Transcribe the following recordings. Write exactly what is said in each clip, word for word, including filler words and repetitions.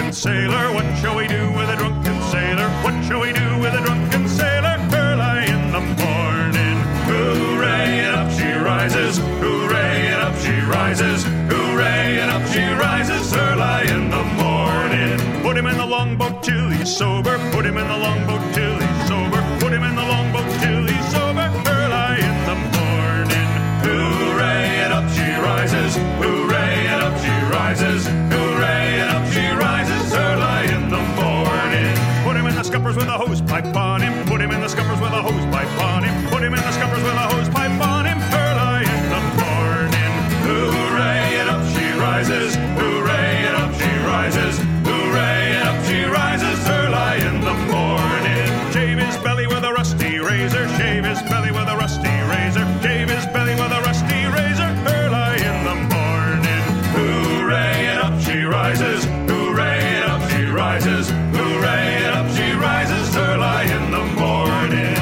drunken sailor? What shall we do with a drunken sailor? What shall we do with a drunken sailor? Early in the morning. Hooray, and up she rises. Hooray, and up she rises. Hooray, and up she rises early in the morning. Put him in the longboat till he's sober. Put him in the longboat till he's sober. Put him in the longboat till he's sober early in the morning. Hooray, and up she rises. Hooray, and up she rises. Hooray, and up she rises early in the morning. Put him in the scuppers with a hose pipe on him. Put him in the scuppers with a hose pipe on him. Put him in the scuppers with a hose pipe on him early in the morning. Hooray, and up she rises. Hooray, and up she rises. Hooray, and up she rises early in the morning. Shave his belly with a rusty razor. Shave his belly with a rusty razor. Shave his belly with a rusty razor early in the morning. Hooray, and up she rises. Hooray, and up she rises. Hooray, and up she rises early in the morning.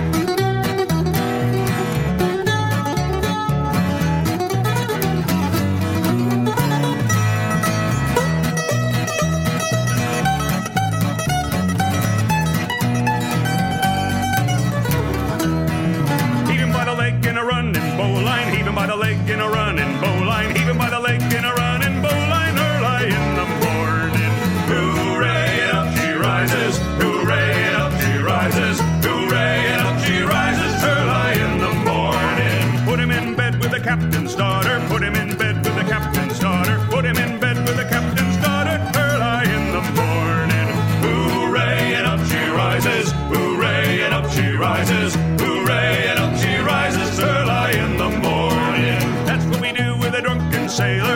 Heave him by the leg in a running bowline. Heave him by the leg in a running bowline. Heave him by the leg in a running bowline early in the morning. Hooray, and up she rises. Hooray, and up she rises. Hooray, and up she rises early in the morning. Put him in bed with the captain's daughter. Put him in bed with the captain's daughter. Put him in bed with the captain's daughter early in the morning. Hooray, and up she rises. Hooray, and up she rises. Hooray, and up she rises early in the morning. That's what we do with a drunken sailor.